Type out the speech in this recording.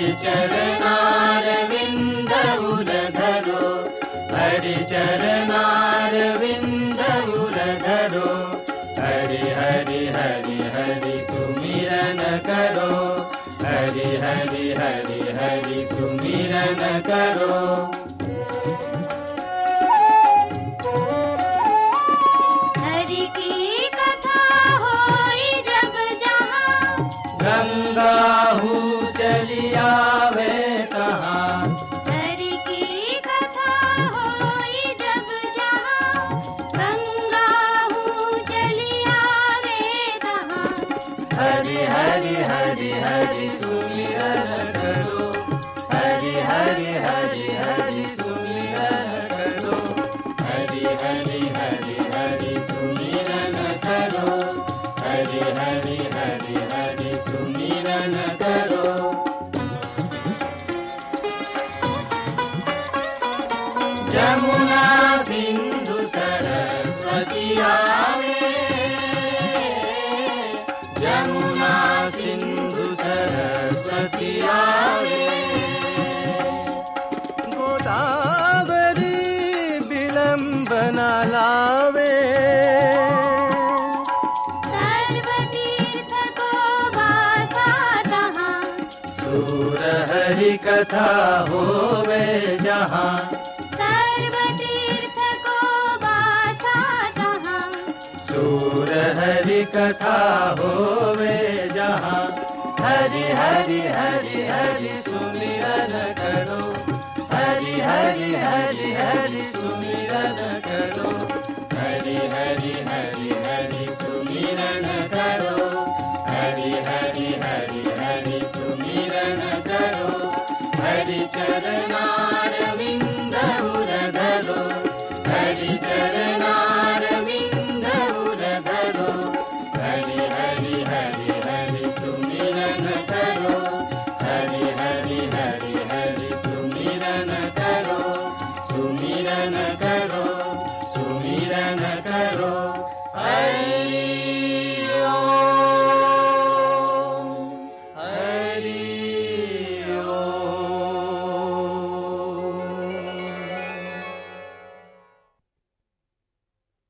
हरि चरणारविंद उरधरो, हरि चरणारविंद उरधरो। हरि हरि हरि हरि सुमिरन करो, हरि हरि हरि हरि सुमिरन करो। हरि की कथा होई जब जहाँ, गंगाहू चली आवे कहाँ। हरि की कथा होई जब जहाँ, गंगाहू चली आवे कहाँ। हरि हरि हरि हरि सुमिरन करो, हरि हरि हरि हरि सुमिरन करो। हरि हरि हरि हरि सुमिरन करो, हरि हरि हरि हरि सुमिरन करो। जमुना सिंधु सरस्वती आवे, जमुना सिंधु सरस्वती आवे। गोदावरी विलंब न लावे, सर्वतीर्थ को वासा तहाँ, सूर हरि कथा होवे जहाँ। सर्वतीर्थ को वासा तहाँ। सूर हरि कथा होवे जहाँ। हरि हरि हरि हरि सुमिरन करो, हरि हरि हरि हरि सुमिरन